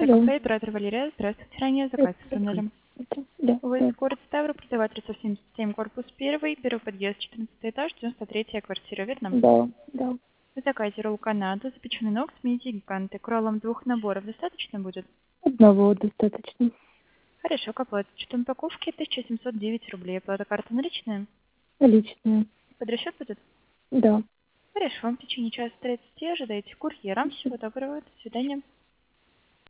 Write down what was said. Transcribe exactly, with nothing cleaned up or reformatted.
Алло. кафе, оператор Валерия. Здравствуйте, ранее заказ оформляли. Да, Вы да, из города Ставрополь, эвакуатор семьдесят семь, корпус первый, первый подъезд, четырнадцатый этаж, девяносто третья квартира, верно? да, да. В заказе ролл Канаду, запеченный ног с мини гиганты. Кроллом двух наборов достаточно будет? Одного достаточно. Хорошо, к оплате. Учетом упаковки тысяча семьсот девять рублей. Оплата карта наличная? Наличные. Под расчет будет? Да. Хорошо, в течение часа тридцати ожидайте курьера. Всего доброго, до свидания.